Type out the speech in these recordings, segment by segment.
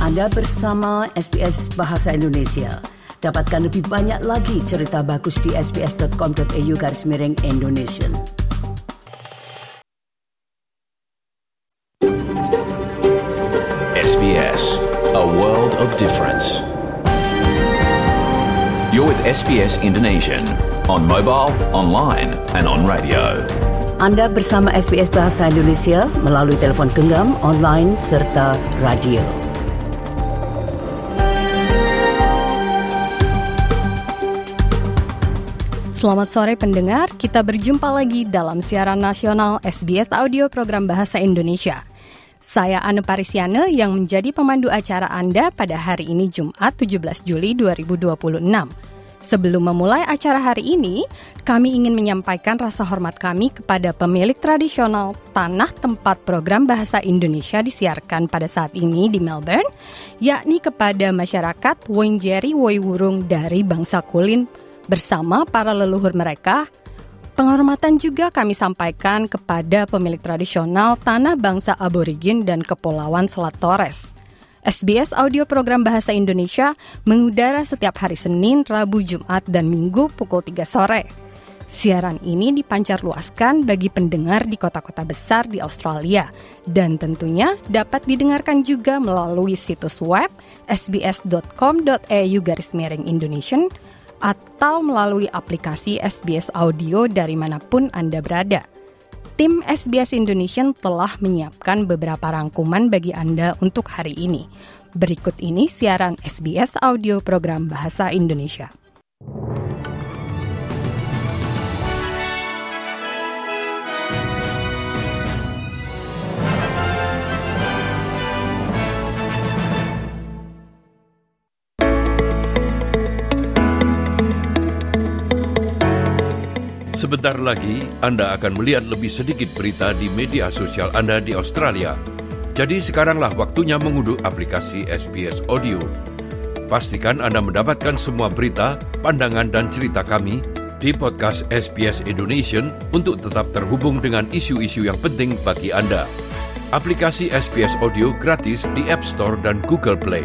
Anda bersama SBS Bahasa Indonesia. Dapatkan lebih banyak lagi cerita bagus di sbs.com.au/Indonesian. SBS, a world of difference. You're with SBS Indonesian on mobile, online and on radio. Anda bersama SBS Bahasa Indonesia melalui telefon genggam, online serta radio. Selamat sore pendengar, kita berjumpa lagi dalam siaran nasional SBS Audio Program Bahasa Indonesia. Saya Anu Parisiane yang menjadi pemandu acara Anda pada hari ini Jumat 17 Juli 2026. Sebelum memulai acara hari ini, kami ingin menyampaikan rasa hormat kami kepada pemilik tradisional tanah tempat program Bahasa Indonesia disiarkan pada saat ini di Melbourne, yakni kepada masyarakat Wurundjeri Woi-wurrung dari bangsa Kulin bersama para leluhur mereka. Penghormatan juga kami sampaikan kepada pemilik tradisional tanah bangsa Aborigin dan Kepulauan Selat Torres. SBS Audio Program Bahasa Indonesia mengudara setiap hari Senin, Rabu, Jumat, dan Minggu pukul 3 sore. Siaran ini dipancarluaskan bagi pendengar di kota-kota besar di Australia dan tentunya dapat didengarkan juga melalui situs web sbs.com.au/Indonesian atau melalui aplikasi SBS Audio dari manapun Anda berada. Tim SBS Indonesian telah menyiapkan beberapa rangkuman bagi Anda untuk hari ini. Berikut ini siaran SBS Audio Program Bahasa Indonesia. Sebentar lagi, Anda akan melihat lebih sedikit berita di media sosial Anda di Australia. Jadi sekaranglah waktunya mengunduh aplikasi SBS Audio. Pastikan Anda mendapatkan semua berita, pandangan dan cerita kami di podcast SBS Indonesian untuk tetap terhubung dengan isu-isu yang penting bagi Anda. Aplikasi SBS Audio gratis di App Store dan Google Play.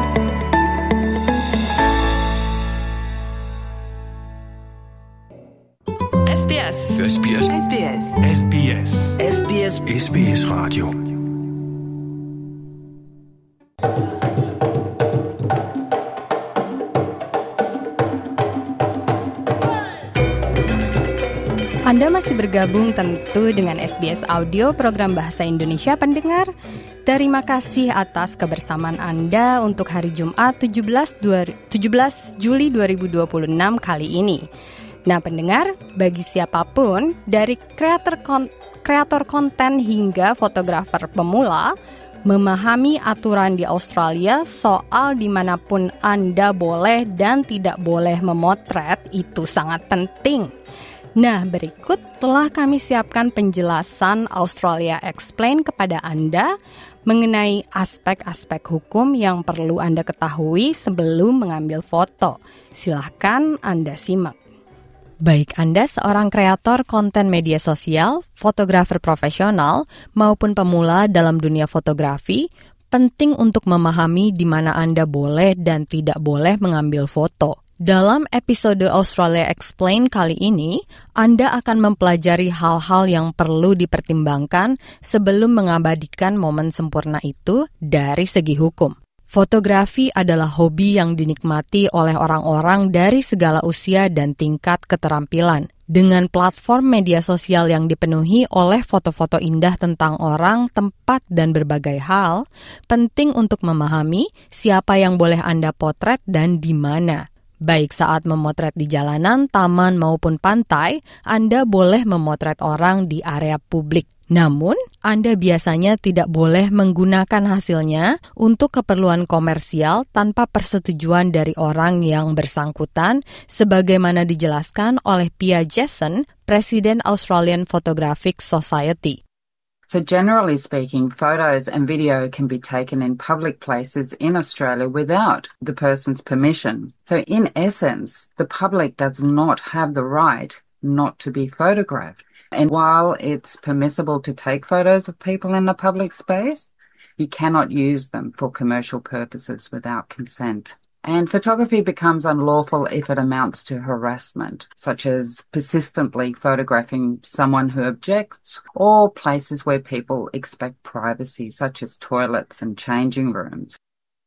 SBS. SBS Radio. Anda masih bergabung tentu dengan SBS Audio Program Bahasa Indonesia pendengar. Terima kasih atas kebersamaan Anda untuk hari Jumat 17 Juli 2026 kali ini. Nah pendengar, bagi siapapun dari kreator konten hingga fotografer pemula, memahami aturan di Australia soal dimanapun Anda boleh dan tidak boleh memotret itu sangat penting. Nah berikut telah kami siapkan penjelasan Australia Explain kepada Anda mengenai aspek-aspek hukum yang perlu Anda ketahui sebelum mengambil foto. Silahkan Anda simak. Baik Anda seorang kreator konten media sosial, fotografer profesional, maupun pemula dalam dunia fotografi, penting untuk memahami di mana Anda boleh dan tidak boleh mengambil foto. Dalam episode Australia Explain kali ini, Anda akan mempelajari hal-hal yang perlu dipertimbangkan sebelum mengabadikan momen sempurna itu dari segi hukum. Fotografi adalah hobi yang dinikmati oleh orang-orang dari segala usia dan tingkat keterampilan. Dengan platform media sosial yang dipenuhi oleh foto-foto indah tentang orang, tempat, dan berbagai hal, penting untuk memahami siapa yang boleh Anda potret dan di mana. Baik saat memotret di jalanan, taman, maupun pantai, Anda boleh memotret orang di area publik. Namun, Anda biasanya tidak boleh menggunakan hasilnya untuk keperluan komersial tanpa persetujuan dari orang yang bersangkutan, sebagaimana dijelaskan oleh Pia Jason, Presiden Australian Photographic Society. So generally speaking, photos and video can be taken in public places in Australia without the person's permission. So in essence, the public does not have the right not to be photographed. And while it's permissible to take photos of people in a public space, You cannot use them for commercial purposes without consent. And photography becomes unlawful if it amounts to harassment, such as persistently photographing someone who objects or places where people expect privacy, such as toilets and changing rooms.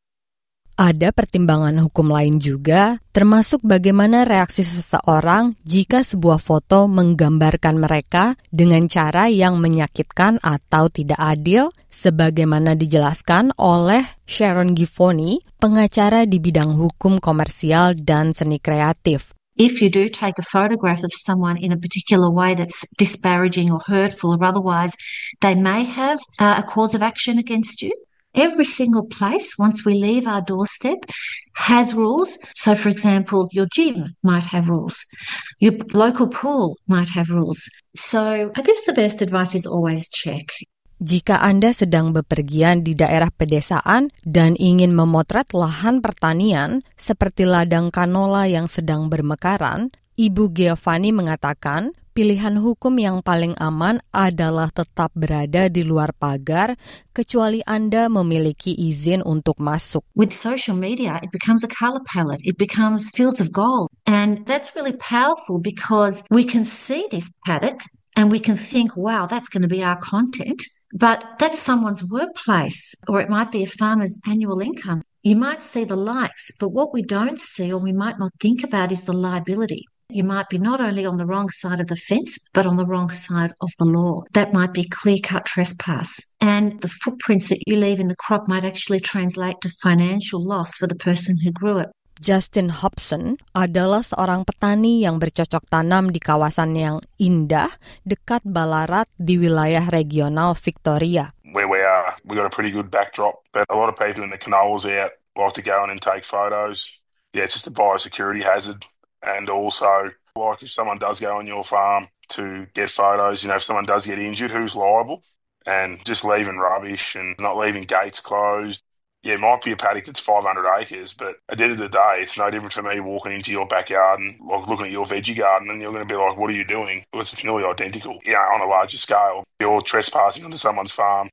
Ada pertimbangan hukum lain juga, termasuk bagaimana reaksi seseorang jika sebuah foto menggambarkan mereka dengan cara yang menyakitkan atau tidak adil, sebagaimana dijelaskan oleh Sharon Gifoni, pengacara di bidang hukum komersial dan seni kreatif. If you do take a photograph of someone in a particular way that's disparaging or hurtful or otherwise, they may have a cause of action against you. Every single place, once we leave our doorstep, has rules. So, for example, your gym might have rules. Your local pool might have rules. So, I guess the best advice is always check. Jika Anda sedang bepergian di daerah pedesaan dan ingin memotret lahan pertanian seperti ladang kanola yang sedang bermekaran, Ibu Giovanni mengatakan pilihan hukum yang paling aman adalah tetap berada di luar pagar kecuali Anda memiliki izin untuk masuk. With social media, it becomes a color palette. It becomes fields of gold. And that's really powerful because we can see this paddock and we can think, wow, that's going to be our content. But that's someone's workplace, or it might be a farmer's annual income. You might see the likes, but what we don't see or we might not think about is the liability. You might be not only on the wrong side of the fence, but on the wrong side of the law. That might be clear-cut trespass. And the footprints that you leave in the crop might actually translate to financial loss for the person who grew it. Justin Hobson adalah seorang petani yang bercocok tanam di kawasan yang indah dekat Ballarat di wilayah regional Victoria. Where we are, we got a pretty good backdrop, but a lot of people in the canolas out like to go in and take photos. Yeah, it's just a biosecurity hazard. And also, like if someone does go on your farm to get photos, you know, if someone does get injured, who's liable? And just leaving rubbish and not leaving gates closed. Yeah, it might be a paddock that's 500 acres, but at the end of the day, it's no different for me walking into your backyard and like looking at your veggie garden and you're going to be like, what are you doing? Well, it's nearly identical. Yeah, on a larger scale. You're trespassing onto someone's farm.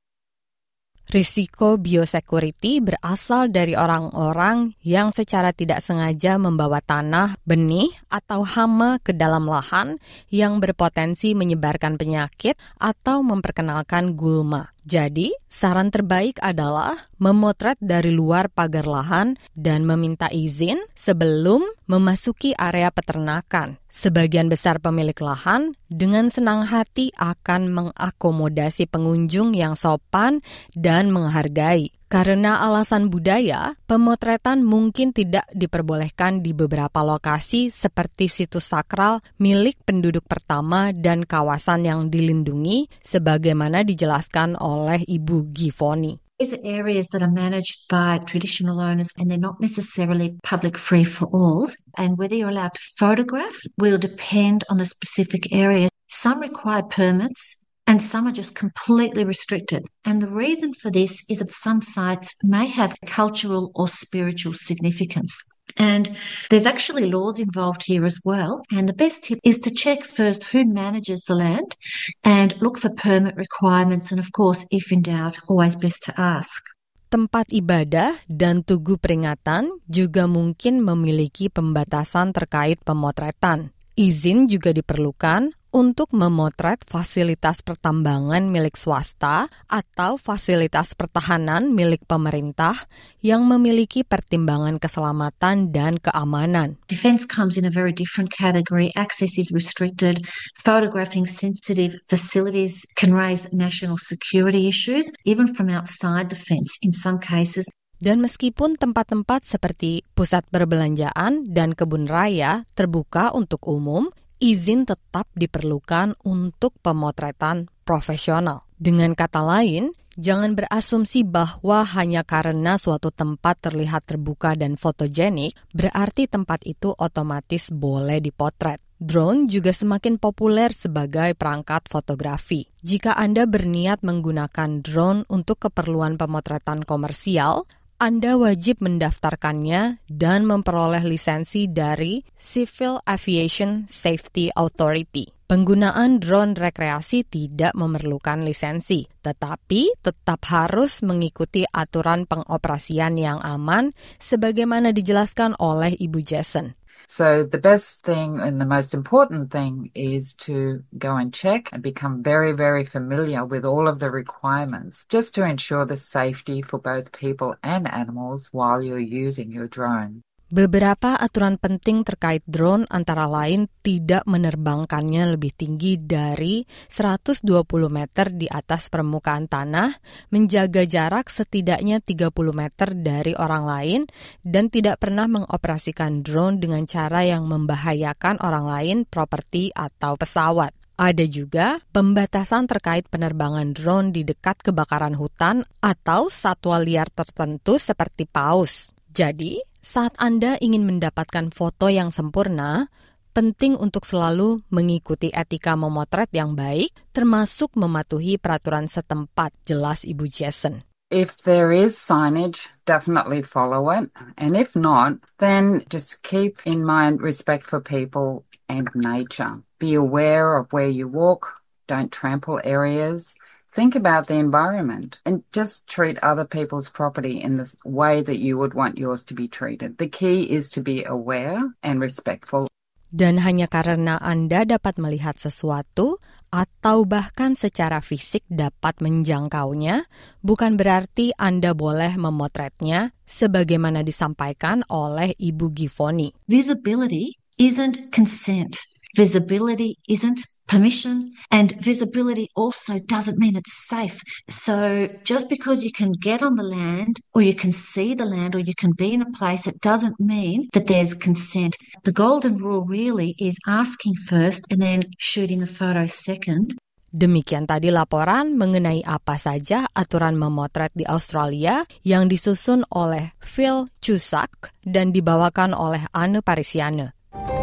Risiko biosecurity berasal dari orang-orang yang secara tidak sengaja membawa tanah, benih, atau hama ke dalam lahan yang berpotensi menyebarkan penyakit atau memperkenalkan gulma. Jadi, saran terbaik adalah memotret dari luar pagar lahan dan meminta izin sebelum memasuki area peternakan. Sebagian besar pemilik lahan dengan senang hati akan mengakomodasi pengunjung yang sopan dan menghargai. Karena alasan budaya, pemotretan mungkin tidak diperbolehkan di beberapa lokasi seperti situs sakral milik penduduk pertama dan kawasan yang dilindungi, sebagaimana dijelaskan oleh Ibu Gifoni. These are areas that are managed by traditional owners and they're not necessarily public free for alls. And whether you're allowed to photograph will depend on the specific area. Some require permits and some are just completely restricted. And the reason for this is that some sites may have cultural or spiritual significance. And there's actually laws involved here as well. And the best tip is to check first who manages the land and look for permit requirements. And of course, if in doubt, always best to ask. Tempat ibadah dan tugu peringatan juga mungkin memiliki pembatasan terkait pemotretan. Izin juga diperlukan untuk memotret fasilitas pertambangan milik swasta atau fasilitas pertahanan milik pemerintah yang memiliki pertimbangan keselamatan dan keamanan. Defense comes in a very different category. Access is restricted. Photographing sensitive facilities can raise national security issues, even from outside the fence in some cases. Dan meskipun tempat-tempat seperti pusat perbelanjaan dan kebun raya terbuka untuk umum, izin tetap diperlukan untuk pemotretan profesional. Dengan kata lain, jangan berasumsi bahwa hanya karena suatu tempat terlihat terbuka dan fotogenik, berarti tempat itu otomatis boleh dipotret. Drone juga semakin populer sebagai perangkat fotografi. Jika Anda berniat menggunakan drone untuk keperluan pemotretan komersial, Anda wajib mendaftarkannya dan memperoleh lisensi dari Civil Aviation Safety Authority. Penggunaan drone rekreasi tidak memerlukan lisensi, tetapi tetap harus mengikuti aturan pengoperasian yang aman sebagaimana dijelaskan oleh Ibu Jason. So the best thing and the most important thing is to go and check and become very, very familiar with all of the requirements just to ensure the safety for both people and animals while you're using your drone. Beberapa aturan penting terkait drone antara lain tidak menerbangkannya lebih tinggi dari 120 meter di atas permukaan tanah, menjaga jarak setidaknya 30 meter dari orang lain, dan tidak pernah mengoperasikan drone dengan cara yang membahayakan orang lain, properti, atau pesawat. Ada juga pembatasan terkait penerbangan drone di dekat kebakaran hutan atau satwa liar tertentu seperti paus. Jadi, saat Anda ingin mendapatkan foto yang sempurna, penting untuk selalu mengikuti etika memotret yang baik, termasuk mematuhi peraturan setempat, jelas Ibu Jason. If there is signage, definitely follow it. And if not, then just keep in mind respect for people and nature. Be aware of where you walk, don't trample areas. Think about the environment and just treat other people's property in the way that you would want yours to be treated. The key is to be aware and respectful. Dan hanya karena Anda dapat melihat sesuatu atau bahkan secara fisik dapat menjangkaunya, bukan berarti Anda boleh memotretnya sebagaimana disampaikan oleh Ibu Gifoni. Visibility isn't consent. Visibility isn't permission, and visibility also doesn't mean it's safe. So just because you can get on the land or you can see the land or you can be in a place, it doesn't mean that there's consent. The golden rule really is asking first and then shooting the photo second. Demikian tadi laporan mengenai apa saja aturan memotret di Australia yang disusun oleh Phil Cusack dan dibawakan oleh Anne Parisiane.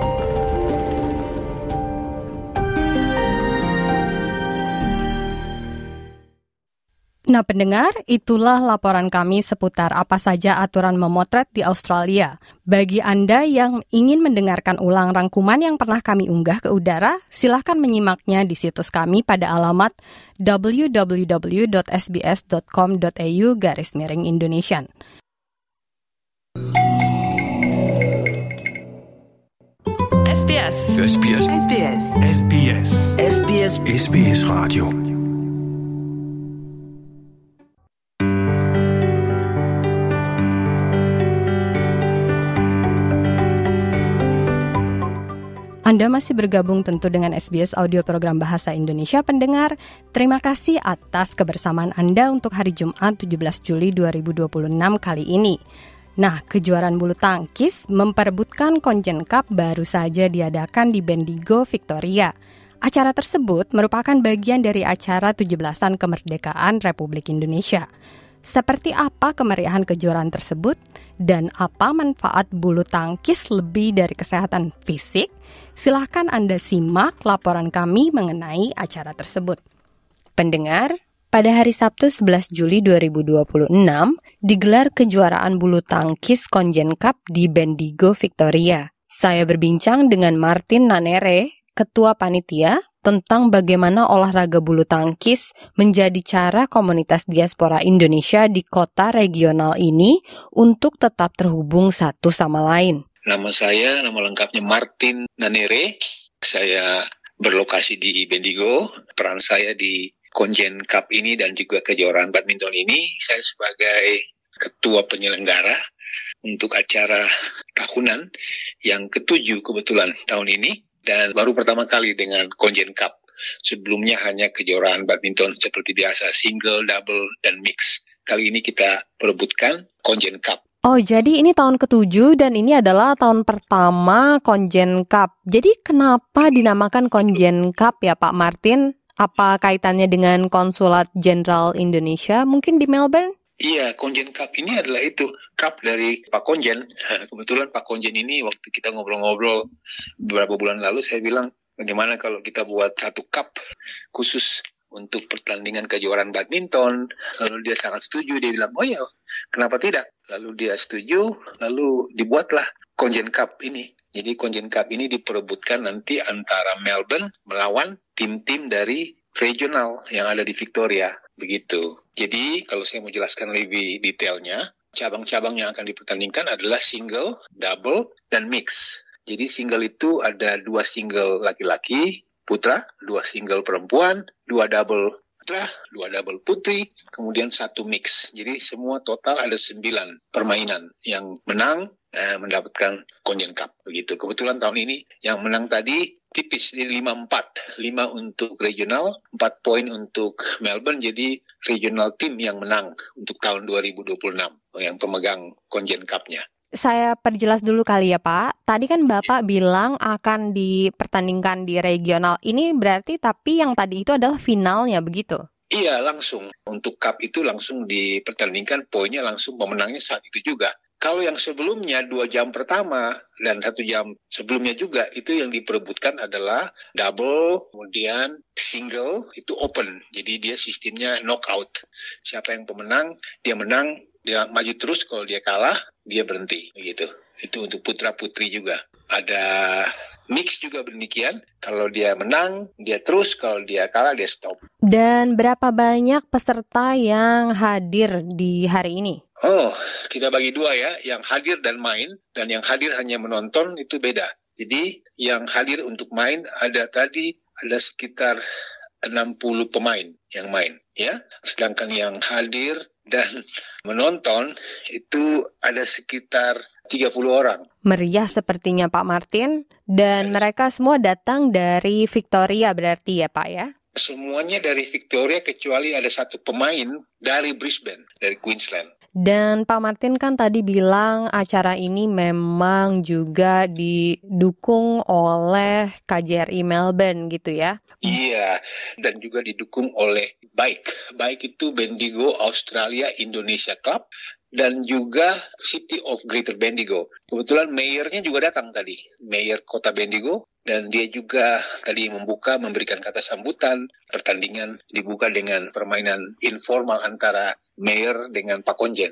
Nah pendengar, itulah laporan kami seputar apa saja aturan memotret di Australia. Bagi Anda yang ingin mendengarkan ulang rangkuman yang pernah kami unggah ke udara, silahkan menyimaknya di situs kami pada alamat www.sbs.com.au/Indonesian. SBS. SBS. SBS. SBS. SBS. SBS Radio. Anda masih bergabung tentu dengan SBS Audio Program Bahasa Indonesia pendengar. Terima kasih atas kebersamaan Anda untuk hari Jumat 17 Juli 2026 kali ini. Nah, kejuaraan bulu tangkis memperebutkan Konjen Cup baru saja diadakan di Bendigo, Victoria. Acara tersebut merupakan bagian dari acara 17-an kemerdekaan Republik Indonesia. Seperti apa kemeriahan kejuaraan tersebut dan apa manfaat bulu tangkis lebih dari kesehatan fisik? Silahkan Anda simak laporan kami mengenai acara tersebut. Pendengar, pada hari Sabtu 11 Juli 2026 digelar kejuaraan bulu tangkis Konjen Cup di Bendigo, Victoria. Saya berbincang dengan Martin Nanere, Ketua Panitia, tentang bagaimana olahraga bulu tangkis menjadi cara komunitas diaspora Indonesia di kota regional ini untuk tetap terhubung satu sama lain. Nama saya, nama lengkapnya Martin Nanere. Saya berlokasi di Bendigo. Peran saya di Konjen Cup ini dan juga kejuaraan badminton ini, saya sebagai ketua penyelenggara untuk acara tahunan yang ke-7 kebetulan tahun ini. Dan baru pertama kali dengan Konjen Cup. Sebelumnya hanya kejuaraan badminton seperti biasa, single, double, dan mix. Kali ini kita perebutkan Konjen Cup. Oh, jadi ini tahun ke-7 dan ini adalah tahun pertama Konjen Cup. Jadi kenapa dinamakan Konjen Cup ya Pak Martin? Apa kaitannya dengan Konsulat Jenderal Indonesia mungkin di Melbourne? Iya, Konjen Cup ini adalah itu, cup dari Pak Konjen. Kebetulan Pak Konjen ini waktu kita ngobrol-ngobrol beberapa bulan lalu, saya bilang, bagaimana kalau kita buat satu cup khusus untuk pertandingan kejuaraan badminton. Lalu dia sangat setuju, dia bilang, oh ya, kenapa tidak? Lalu dia setuju, lalu dibuatlah Konjen Cup ini. Jadi Konjen Cup ini diperebutkan nanti antara Melbourne melawan tim-tim dari regional yang ada di Victoria. Begitu. Jadi kalau saya mau jelaskan lebih detailnya, cabang-cabang yang akan dipertandingkan adalah single, double, dan mix. Jadi single itu ada 2 single laki-laki, putra, 2 single perempuan, 2 double putra, 2 double putri, kemudian 1 mix. Jadi semua total ada 9 permainan. Yang menang mendapatkan Konjen Cup. Begitu. Kebetulan tahun ini yang menang tadi tipis, di 5-4. 5 untuk regional, 4 poin untuk Melbourne. Jadi regional team yang menang untuk tahun 2026 yang pemegang Konjen Cup-nya. Saya perjelas dulu kali ya Pak. Tadi kan Bapak bilang akan dipertandingkan di regional. Ini berarti tapi yang tadi itu adalah finalnya begitu? Iya, langsung. Untuk cup itu langsung dipertandingkan, poinnya langsung pemenangnya saat itu juga. Kalau yang sebelumnya 2 jam pertama dan 1 jam sebelumnya juga itu yang diperebutkan adalah double, kemudian single itu open. Jadi dia sistemnya knockout. Siapa yang pemenang, dia menang, dia maju terus. Kalau dia kalah, dia berhenti. Begitu. Itu untuk putra-putri juga. Ada mix juga demikian. Kalau dia menang, dia terus. Kalau dia kalah, dia stop. Dan berapa banyak peserta yang hadir di hari ini? Oh, kita bagi 2 ya. Yang hadir dan main. Dan yang hadir hanya menonton itu beda. Jadi yang hadir untuk main ada sekitar 60 pemain yang main. Ya. Sedangkan yang hadir dan menonton itu ada sekitar 30 orang. Meriah sepertinya Pak Martin. Dan mereka semua datang dari Victoria berarti ya Pak ya? Semuanya dari Victoria kecuali ada 1 pemain dari Brisbane, dari Queensland. Dan Pak Martin kan tadi bilang acara ini memang juga didukung oleh KJRI Melbourne gitu ya? Iya, dan juga didukung oleh Baik itu Bendigo Australia Indonesia Club dan juga City of Greater Bendigo. Kebetulan mayornya juga datang tadi, mayor Kota Bendigo, dan dia juga tadi memberikan kata sambutan. Pertandingan dibuka dengan permainan informal antara mayor dengan Pak Konjen.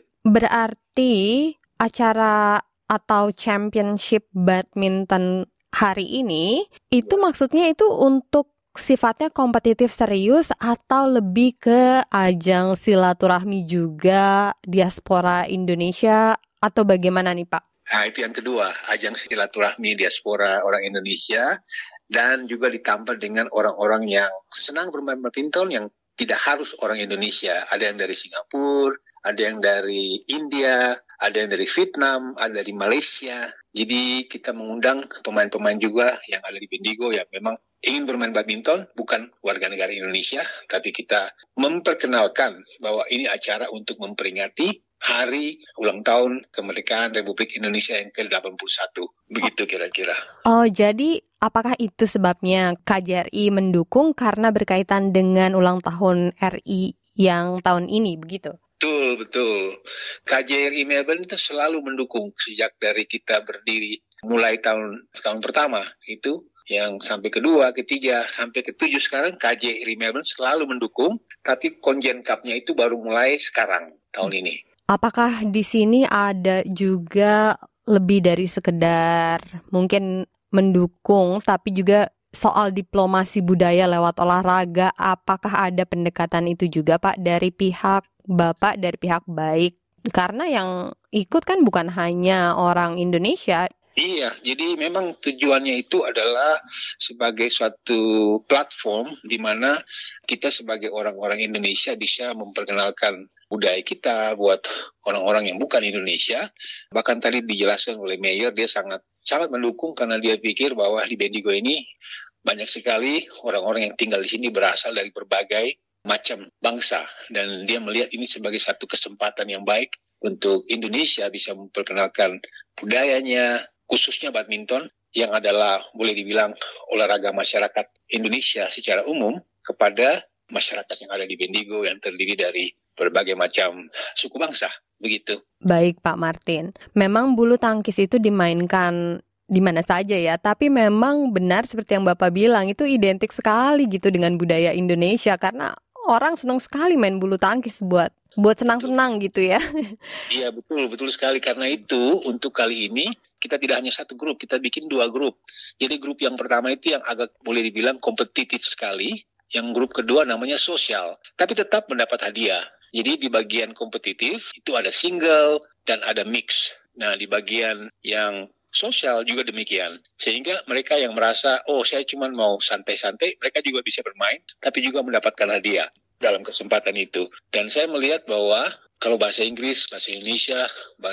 Berarti acara atau championship badminton hari ini itu maksudnya itu untuk sifatnya kompetitif serius atau lebih ke ajang silaturahmi juga diaspora Indonesia atau bagaimana nih Pak? Nah, itu yang kedua, ajang silaturahmi diaspora orang Indonesia dan juga ditambah dengan orang-orang yang senang bermain badminton yang tidak harus orang Indonesia. Ada yang dari Singapura, ada yang dari India, ada yang dari Vietnam, ada dari Malaysia. Jadi kita mengundang pemain-pemain juga yang ada di Bendigo yang memang ingin bermain badminton, bukan warga negara Indonesia, tapi kita memperkenalkan bahwa ini acara untuk memperingati hari ulang tahun kemerdekaan Republik Indonesia yang ke-81. Begitu kira-kira. Oh, jadi apakah itu sebabnya KJRI mendukung karena berkaitan dengan ulang tahun RI yang tahun ini, begitu? Betul. KJRI Melbourne itu selalu mendukung sejak dari kita berdiri mulai tahun pertama itu yang sampai kedua, ketiga, sampai ketujuh sekarang KJRI Melbourne selalu mendukung, tapi Konjen Cup-nya itu baru mulai sekarang tahun ini. Apakah di sini ada juga lebih dari sekedar mungkin mendukung, tapi juga soal diplomasi budaya lewat olahraga? Apakah ada pendekatan itu juga Pak dari pihak Bapak, dari pihak Baik? Karena yang ikut kan bukan hanya orang Indonesia. Iya, jadi memang tujuannya itu adalah sebagai suatu platform di mana kita sebagai orang-orang Indonesia bisa memperkenalkan budaya kita buat orang-orang yang bukan Indonesia. Bahkan tadi dijelaskan oleh Mayor, dia sangat mendukung karena dia pikir bahwa di Bendigo ini banyak sekali orang-orang yang tinggal di sini berasal dari berbagai macam bangsa. Dan dia melihat ini sebagai satu kesempatan yang baik untuk Indonesia bisa memperkenalkan budayanya, khususnya badminton, yang adalah boleh dibilang olahraga masyarakat Indonesia secara umum kepada masyarakat yang ada di Bendigo yang terdiri dari berbagai macam suku bangsa. Begitu. Baik Pak Martin, memang bulu tangkis itu dimainkan di mana saja ya, tapi memang benar seperti yang Bapak bilang, itu identik sekali gitu dengan budaya Indonesia, karena orang senang sekali main bulu tangkis buat senang-senang gitu ya. Iya, betul sekali. Karena itu untuk kali ini kita tidak hanya satu grup, kita bikin 2 grup. Jadi grup yang pertama itu yang agak boleh dibilang kompetitif sekali, yang grup kedua namanya sosial, tapi tetap mendapat hadiah. Jadi di bagian kompetitif itu ada single dan ada mix. Nah, di bagian yang sosial juga demikian. Sehingga mereka yang merasa, saya cuma mau santai-santai, mereka juga bisa bermain, tapi juga mendapatkan hadiah dalam kesempatan itu. Dan saya melihat bahwa kalau bahasa Inggris, bahasa Indonesia,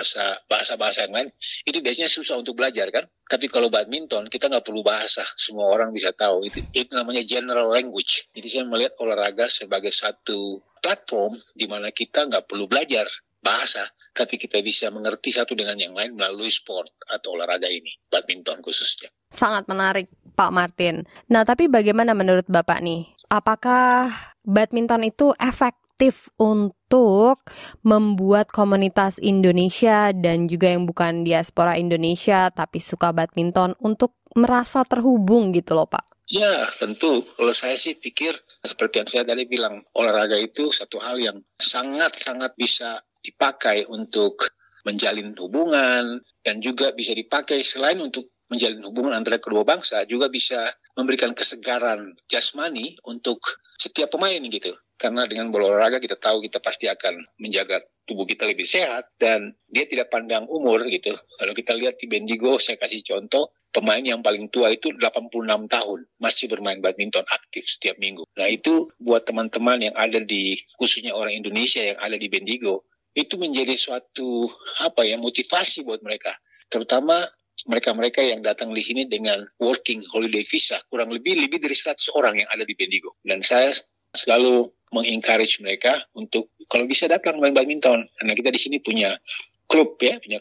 bahasa yang lain, itu biasanya susah untuk belajar kan? Tapi kalau badminton, kita nggak perlu bahasa. Semua orang bisa tahu. Itu namanya general language. Jadi saya melihat olahraga sebagai satu platform di mana kita nggak perlu belajar bahasa, tapi kita bisa mengerti satu dengan yang lain melalui sport atau olahraga ini, badminton khususnya. Sangat menarik, Pak Martin. Nah, tapi bagaimana menurut Bapak nih? Apakah badminton itu efektif untuk membuat komunitas Indonesia dan juga yang bukan diaspora Indonesia tapi suka badminton untuk merasa terhubung gitu loh, Pak? Ya, tentu. Kalau saya sih pikir, seperti yang saya tadi bilang, olahraga itu satu hal yang sangat-sangat bisa dipakai untuk menjalin hubungan dan juga bisa dipakai selain untuk menjalin hubungan antara kedua bangsa, juga bisa memberikan kesegaran jasmani untuk setiap pemain gitu. Karena dengan berolahraga kita tahu kita pasti akan menjaga tubuh kita lebih sehat dan dia tidak pandang umur gitu. Kalau kita lihat di Bendigo, saya kasih contoh, pemain yang paling tua itu 86 tahun masih bermain badminton aktif setiap minggu. Nah, itu buat teman-teman yang ada di, khususnya orang Indonesia yang ada di Bendigo, itu menjadi suatu motivasi buat mereka, terutama mereka-mereka yang datang di sini dengan working holiday visa, kurang lebih dari 100 orang yang ada di Bendigo. Dan saya selalu mengencourage mereka untuk kalau bisa datang main badminton, karena kita di sini punya klub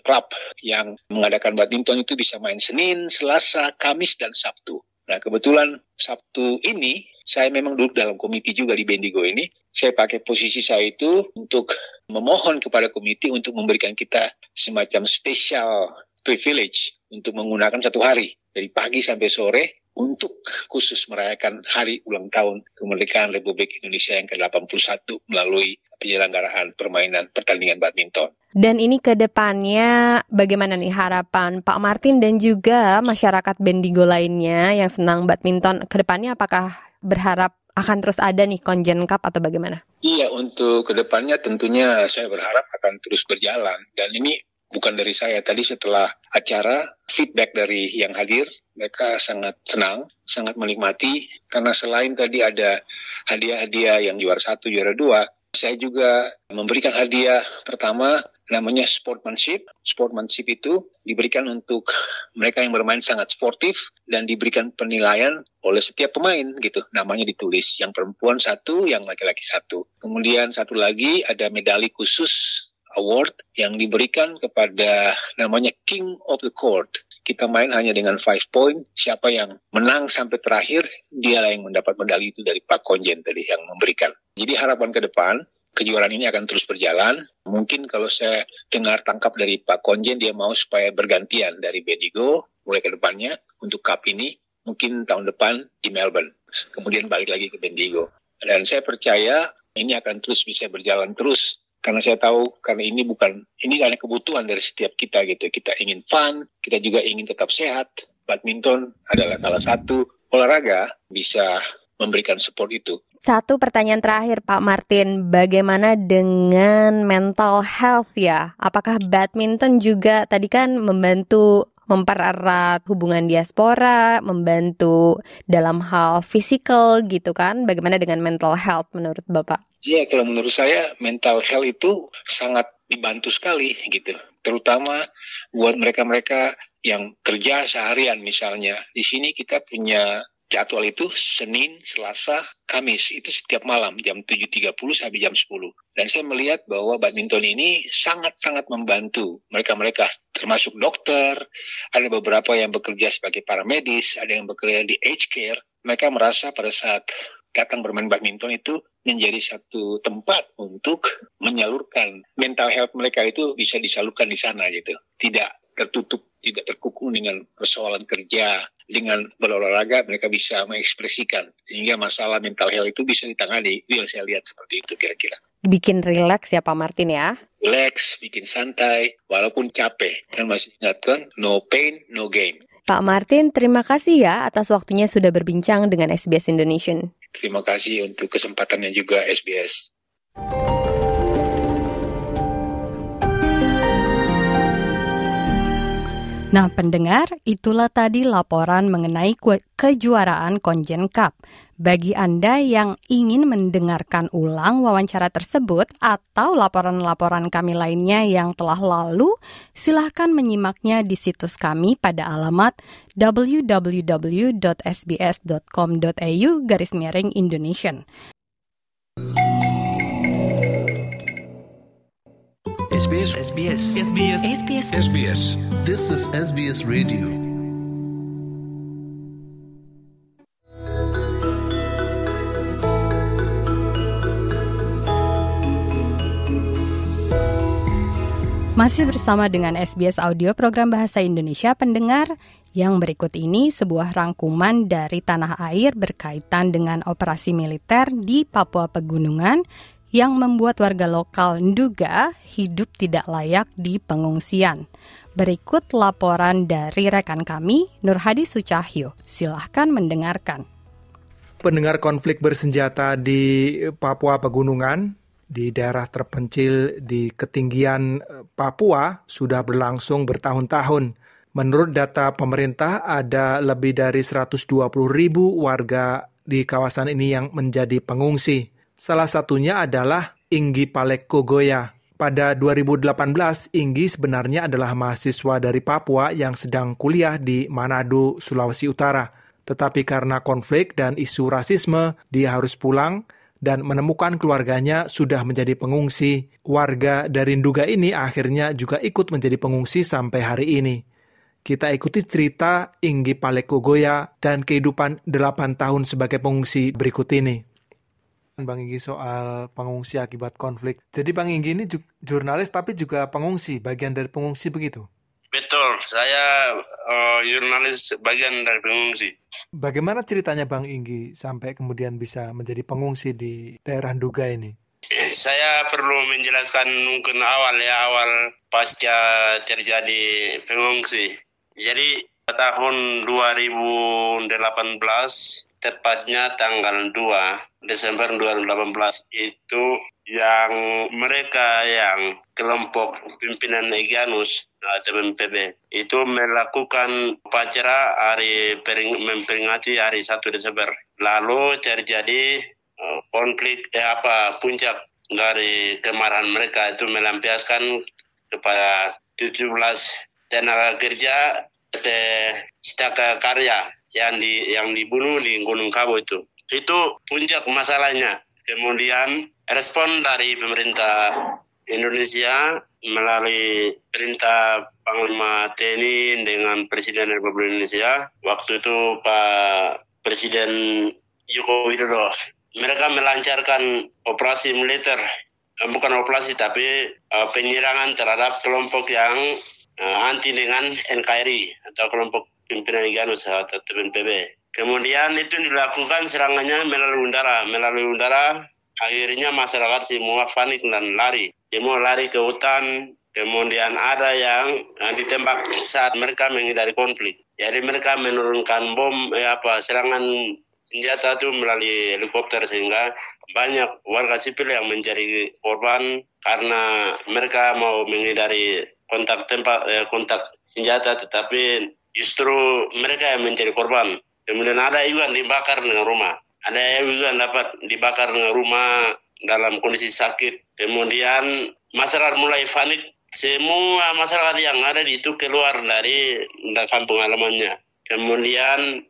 yang mengadakan badminton itu bisa main Senin, Selasa, Kamis, dan Sabtu. Nah, kebetulan Sabtu ini saya memang duduk dalam komite juga di Bendigo ini. Saya pakai posisi saya itu untuk memohon kepada komite untuk memberikan kita semacam special privilege untuk menggunakan satu hari dari pagi sampai sore untuk khusus merayakan hari ulang tahun kemerdekaan Republik Indonesia yang ke-81 melalui penyelenggaraan pertandingan badminton. Dan ini ke depannya bagaimana nih harapan Pak Martin dan juga masyarakat Bendigo lainnya yang senang badminton ke depannya, apakah berharap akan terus ada nih Konjen Cup atau bagaimana? Iya, untuk ke depannya tentunya saya berharap akan terus berjalan. Dan ini bukan dari saya. Tadi setelah acara, feedback dari yang hadir, mereka sangat senang, sangat menikmati. Karena selain tadi ada hadiah-hadiah yang juara 1, juara 2, saya juga memberikan hadiah pertama namanya sportsmanship. Sportsmanship itu diberikan untuk mereka yang bermain sangat sportif dan diberikan penilaian oleh setiap pemain gitu. Namanya ditulis, yang perempuan 1, yang laki-laki 1. Kemudian satu lagi ada medali khusus award yang diberikan kepada namanya King of the Court. Kita main hanya dengan 5 point. Siapa yang menang sampai terakhir, dialah yang mendapat medali itu dari Pak Konjen tadi yang memberikan. Jadi harapan ke depan, kejuaraan ini akan terus berjalan. Mungkin kalau saya tangkap dari Pak Konjen, dia mau supaya bergantian dari Bendigo mulai ke depannya untuk cup ini. Mungkin tahun depan di Melbourne. Kemudian balik lagi ke Bendigo. Dan saya percaya ini akan terus bisa berjalan terus. Karena saya tahu, karena ini karena kebutuhan dari setiap kita gitu. Kita ingin fun, kita juga ingin tetap sehat. Badminton adalah salah satu olahraga bisa memberikan support itu. Satu pertanyaan terakhir Pak Martin, bagaimana dengan mental health ya? Apakah badminton juga tadi kan membantu mempererat hubungan diaspora, membantu dalam hal fisikal gitu kan? Bagaimana dengan mental health menurut Bapak? Ya, kalau menurut saya mental health itu sangat dibantu sekali gitu. Terutama buat mereka-mereka yang kerja seharian misalnya. Di sini kita punya jadwal itu Senin, Selasa, Kamis. Itu setiap malam jam 7.30 sampai jam 10. Dan saya melihat bahwa badminton ini sangat-sangat membantu mereka-mereka, termasuk dokter, ada beberapa yang bekerja sebagai paramedis, ada yang bekerja di aged care. Mereka merasa pada saat datang bermain badminton itu menjadi satu tempat untuk menyalurkan mental health mereka itu bisa disalurkan di sana gitu. Tidak tertutup, tidak terkukung dengan persoalan kerja, dengan berolahraga mereka bisa mengekspresikan, sehingga masalah mental health itu bisa ditangani. Itu yang saya lihat seperti itu kira-kira. Bikin rileks ya Pak Martin ya? Relax, bikin santai, walaupun capek. Kan masih ingatkan, no pain, no gain. Pak Martin, terima kasih ya atas waktunya sudah berbincang dengan SBS Indonesian. Terima kasih untuk kesempatannya juga SBS. Nah pendengar, itulah tadi laporan mengenai kejuaraan Konjen Cup. Bagi Anda yang ingin mendengarkan ulang wawancara tersebut atau laporan-laporan kami lainnya yang telah lalu, silahkan menyimaknya di situs kami pada alamat www.sbs.com.au/Indonesian. SBS. This is SBS Radio. Masih bersama dengan SBS Audio Program Bahasa Indonesia pendengar. Yang berikut ini sebuah rangkuman dari tanah air berkaitan dengan operasi militer di Papua Pegunungan yang membuat warga lokal Nduga hidup tidak layak di pengungsian. Berikut laporan dari rekan kami, Nurhadi Sucahyo. Silahkan mendengarkan. Pendengar konflik bersenjata di Papua Pegunungan, di daerah terpencil di ketinggian Papua, sudah berlangsung bertahun-tahun. Menurut data pemerintah, ada lebih dari 120.000 warga di kawasan ini yang menjadi pengungsi. Salah satunya adalah Inggi Palek Kogoya. Pada 2018, Inggi sebenarnya adalah mahasiswa dari Papua yang sedang kuliah di Manado, Sulawesi Utara. Tetapi karena konflik dan isu rasisme, dia harus pulang dan menemukan keluarganya sudah menjadi pengungsi. Warga dari Nduga ini akhirnya juga ikut menjadi pengungsi sampai hari ini. Kita ikuti cerita Inggi Palek Kogoya dan kehidupan 8 tahun sebagai pengungsi berikut ini. Bang Inggi soal pengungsi akibat konflik. Jadi Bang Inggi ini jurnalis tapi juga pengungsi, bagian dari pengungsi begitu? Betul, saya jurnalis bagian dari pengungsi. Bagaimana ceritanya Bang Inggi sampai kemudian bisa menjadi pengungsi di daerah Nduga ini? Saya perlu menjelaskan mungkin awal pasca terjadi pengungsi. Jadi tahun 2018, tepatnya tanggal 2 Desember 2018 itu yang mereka yang kelompok pimpinan Egyanus atau PB itu melakukan upacara memperingati hari 1 Desember. Lalu terjadi konflik puncak dari kemarahan mereka itu melampiaskan kepada 17 tenaga kerja Citaka Karya yang dibunuh di Gunung Kabo itu puncak masalahnya. Kemudian respon dari pemerintah Indonesia melalui perintah Panglima TNI dengan Presiden Republik Indonesia waktu itu Pak Presiden Joko Widodo, mereka melancarkan operasi militer, bukan operasi tapi penyerangan terhadap kelompok yang anti dengan NKRI atau kelompok pimpinan Egyanus atau TPNPB. Kemudian itu dilakukan serangannya melalui udara. Akhirnya masyarakat semua panik dan lari. Semua lari ke hutan. Kemudian ada yang ditembak saat mereka menghindari konflik. Jadi mereka menurunkan bom, serangan senjata itu melalui helikopter sehingga banyak warga sipil yang menjadi korban karena mereka mau menghindari kontak senjata, tetapi justru mereka yang menjadi korban. Kemudian ada juga yang dibakar dengan rumah. Ada juga yang dapat dibakar dengan rumah dalam kondisi sakit. Kemudian masyarakat mulai panik. Semua masyarakat yang ada di itu keluar dari kampung halamannya. Kemudian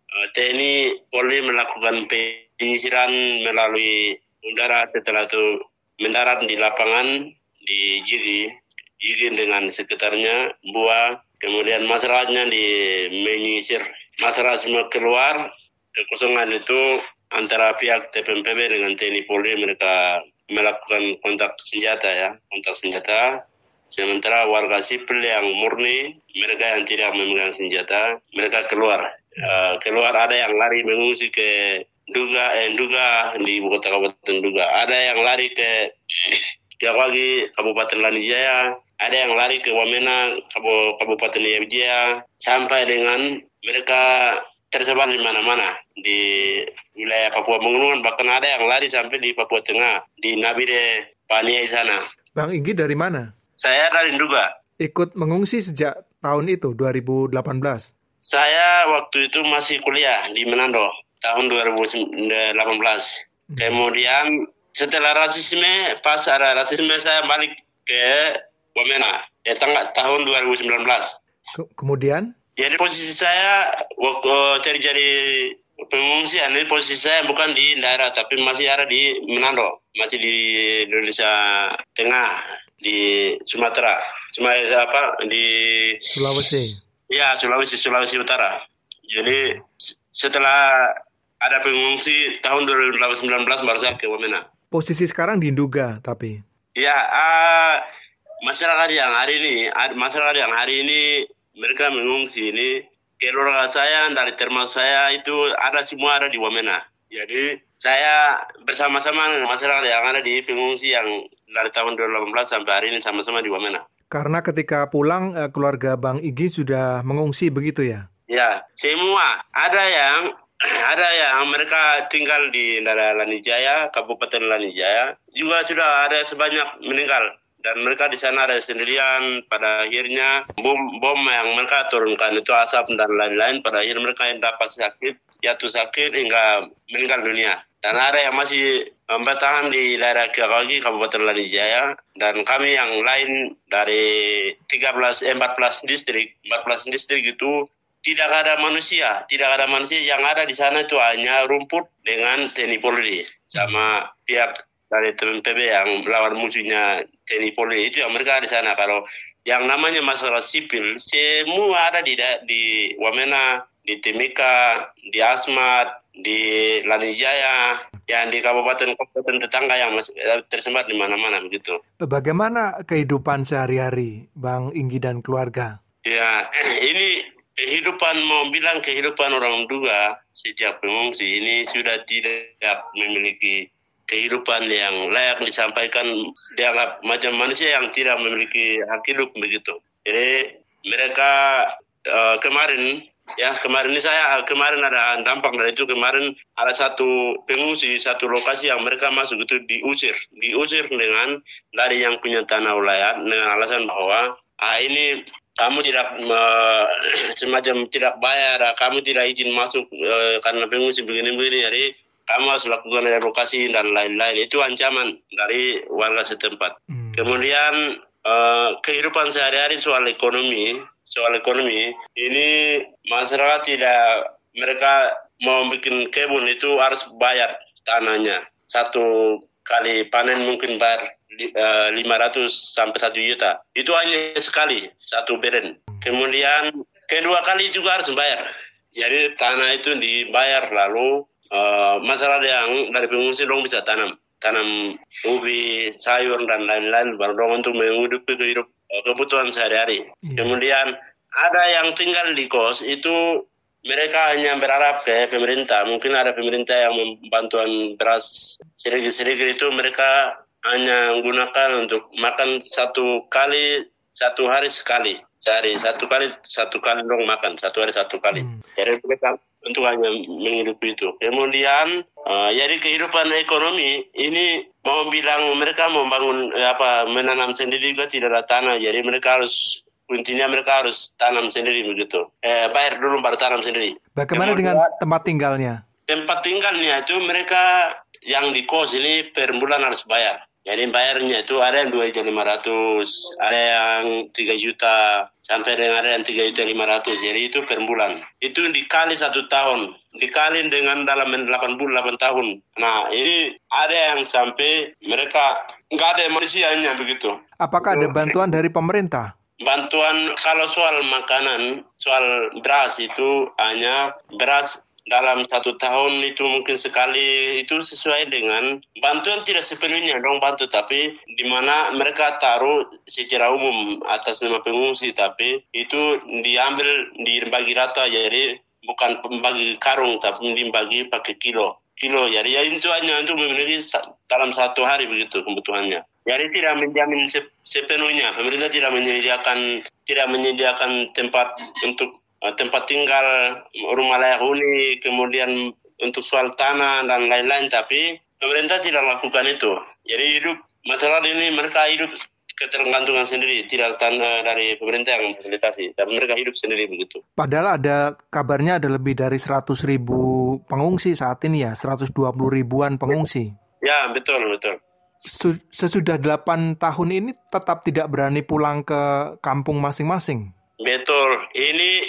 TNI Polri melakukan penyisiran melalui udara setelah itu mendarat di lapangan di Jigi dengan sekitarnya, Buah. Kemudian masyarakatnya menyisir. Masyarakat semua keluar. Kekosongan itu antara pihak TPNPB dengan TNI Polri, mereka melakukan kontak senjata. Sementara warga sipil yang murni, mereka yang tidak memegang senjata, mereka keluar. Keluar, ada yang lari mengungsi ke Nduga di ibu kota Kabupaten Nduga. Ada yang lari ke Tiawagi, Kabupaten Lanijaya. Ada yang lari ke Wamena, Kabupaten Yabjaya. Sampai dengan mereka tersebar di mana-mana di wilayah Papua Pegunungan. Bahkan ada yang lari sampai di Papua Tengah, di Nabire, Paniai sana. Bang Inggi dari mana? Saya dari Nduga. Ikut mengungsi sejak tahun itu, 2018? Saya waktu itu masih kuliah di Menando, tahun 2018. Kemudian setelah rasisme, pas ada rasisme saya balik ke Wamena, tahun 2019. Kemudian? Jadi posisi saya waktu terjadi pengungsian, ini posisi saya bukan di daerah, tapi masih ada di Menando, masih di Indonesia Tengah, di Sumatera, di Sulawesi. Ya, Sulawesi Utara. Jadi setelah ada pengungsi tahun 2019 baru saya ke Wamena. Posisi sekarang di Nduga, tapi? Ya, masyarakat yang hari ini mereka mengungsi ini, keluarga saya dari termasuk saya itu semua ada di Wamena. Jadi saya bersama-sama dengan masyarakat yang ada di pengungsi yang dari tahun 2018 sampai hari ini sama-sama di Wamena. Karena ketika pulang keluarga Bang Igi sudah mengungsi begitu ya? Ya, semua. Ada yang mereka tinggal di daerah Lanijaya, Kabupaten Lanijaya, juga sudah ada sebanyak meninggal. Dan mereka di sana ada sendirian. Pada akhirnya bom yang mereka turunkan itu asap dan lain-lain. Pada akhirnya mereka yang dapat jatuh sakit hingga meninggal dunia. Dan ada yang masih bertahan di daerah Tiawagi, Kabupaten Lanijaya. Dan kami yang lain dari 14 distrik itu tidak ada manusia. Yang ada di sana itu hanya rumput dengan TNI Polri. Sama pihak dari TMPB yang melawan musuhnya TNI Polri itu yang mereka di sana. Kalau yang namanya masalah sipil, semua ada di Wamena, di Timika, di Asmat, di Lanijaya, yang di kabupaten tetangga yang masih tersebar di mana-mana begitu. Bagaimana kehidupan sehari-hari Bang Inggi dan keluarga? Ya, ini kehidupan orang Nduga sejak pengungsi ini sudah tidak memiliki kehidupan yang layak disampaikan, dianggap macam manusia yang tidak memiliki hak hidup begitu. Jadi mereka kemarin ada dampak dari itu. Kemarin ada satu pengungsi, satu lokasi yang mereka masuk itu diusir dengan dari yang punya tanah wilayah dengan alasan bahwa ini kamu tidak bayar, kamu tidak izin masuk karena pengungsi begini-begini, jadi kamu harus lakukan relokasi dan lain-lain. Itu ancaman dari warga setempat. Kemudian kehidupan sehari-hari soal ekonomi ini masyarakat mereka mau bikin kebun itu harus bayar tanahnya. Satu kali panen mungkin bayar 500 sampai 1 juta. Itu hanya sekali, satu beren. Kemudian kedua kali juga harus bayar. Jadi tanah itu dibayar, lalu masalah yang dari pengungsi dong bisa tanam ubi, sayur dan lain-lain baru dong untuk menghidupi kebutuhan sehari-hari. Kemudian ada yang tinggal di kos itu mereka hanya berharap ke pemerintah. Mungkin ada pemerintah yang membantuan beras sedikit-sedikit, itu mereka hanya menggunakan untuk makan satu hari sekali. Sehari satu kali dong makan, satu hari satu kali. Jadi mereka untuk hanya menghidupi itu. Kemudian jadi kehidupan ekonomi ini mau bilang mereka mau bangun menanam sendiri juga tidak ada tanah. Jadi mereka harus tanam sendiri begitu. Bayar dulu baru tanam sendiri. Bagaimana dengan tempat tinggalnya? Tempat tinggalnya itu mereka yang di kos ini per bulan harus bayar. Jadi bayarnya itu ada yang 2.500.000, ada yang 3 juta, sampai dengan ada yang 3.500.000. Jadi itu per bulan. Itu dikali 1 tahun, dikali dengan dalam 8 tahun. Nah ini ada yang sampai mereka nggak ada manusianya begitu. Apakah ada bantuan dari pemerintah? Bantuan kalau soal makanan, soal beras itu hanya beras dalam 1 tahun itu mungkin sekali, itu sesuai dengan bantuan tidak sepenuhnya dong bantu, tapi di mana mereka taruh secara umum atas nama pengungsi, tapi itu diambil dibagi rata, jadi bukan membagi karung tapi dibagi pakai kilo. Jadi ya itu hanya untuk memenuhi dalam 1 hari begitu kebutuhannya. Jadi tidak menjamin sepenuhnya. Pemerintah tidak menyediakan tempat untuk tempat tinggal, rumah layak huni, kemudian untuk soal tanah dan lain-lain, tapi pemerintah tidak lakukan itu. Jadi masalah ini mereka hidup ketergantungan sendiri, tidak dari pemerintah yang memfasilitasi, tapi mereka hidup sendiri begitu. Padahal ada kabarnya ada lebih dari 100.000 pengungsi saat ini ya, 120 ribuan pengungsi. Ya, betul. Sesudah 8 tahun ini tetap tidak berani pulang ke kampung masing-masing. Betul. Ini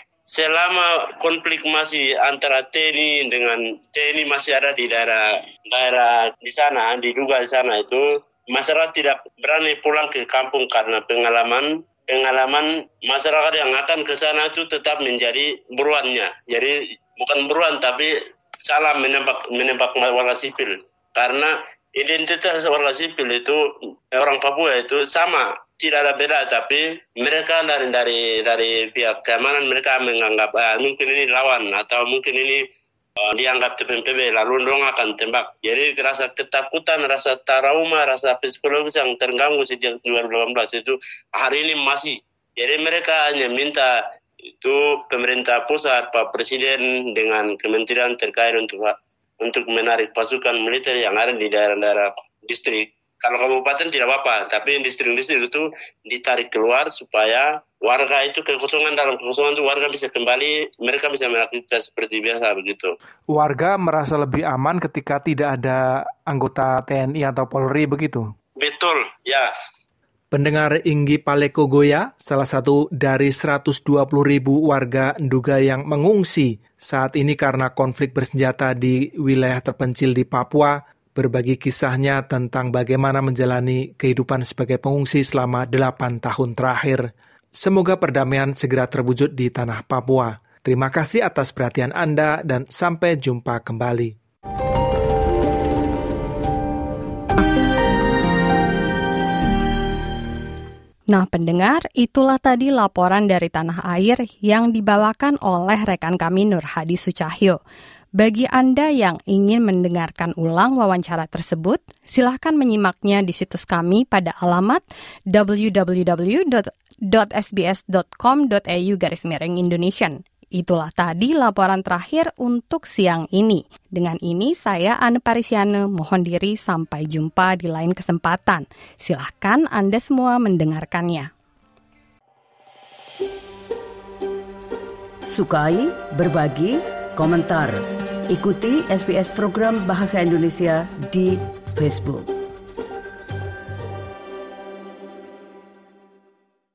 selama konflik masih antara TNI masih ada di daerah di sana, diduga di sana itu, masyarakat tidak berani pulang ke kampung karena pengalaman masyarakat yang akan ke sana itu tetap menjadi buruannya. Jadi bukan buruan tapi salah menembak warga sipil. Karena identitas warga sipil itu orang Papua itu sama, tidak ada beda, tapi mereka dari pihak keamanan mereka menganggap mungkin ini lawan atau mungkin ini dianggap TPNPB, lalu dong akan tembak. Jadi rasa ketakutan, rasa trauma, rasa psikologis yang terganggu sejak 2018 itu hari ini masih. Jadi mereka hanya minta itu pemerintah pusat, Pak Presiden dengan kementerian terkait untuk menarik pasukan militer yang ada di daerah-daerah distrik. Kalau kabupaten tidak apa-apa, tapi distrik-distrik itu ditarik keluar supaya warga itu dalam kekosongan itu warga bisa kembali, mereka bisa melakukan seperti biasa begitu. Warga merasa lebih aman ketika tidak ada anggota TNI atau Polri begitu? Betul, ya. Pendengar Inggi Paleko Goya, salah satu dari 120.000 warga Nduga yang mengungsi saat ini karena konflik bersenjata di wilayah terpencil di Papua, berbagi kisahnya tentang bagaimana menjalani kehidupan sebagai pengungsi selama 8 tahun terakhir. Semoga perdamaian segera terwujud di tanah Papua. Terima kasih atas perhatian Anda dan sampai jumpa kembali. Nah, pendengar, itulah tadi laporan dari tanah air yang dibawakan oleh rekan kami Nur Hadi Sucahyo. Bagi Anda yang ingin mendengarkan ulang wawancara tersebut, silahkan menyimaknya di situs kami pada alamat www.sbs.com.au/Indonesian. Itulah tadi laporan terakhir untuk siang ini. Dengan ini, saya Anne Parisiane mohon diri sampai jumpa di lain kesempatan. Silahkan Anda semua mendengarkannya. Sukai, berbagi, komentar. Ikuti SBS program Bahasa Indonesia di Facebook.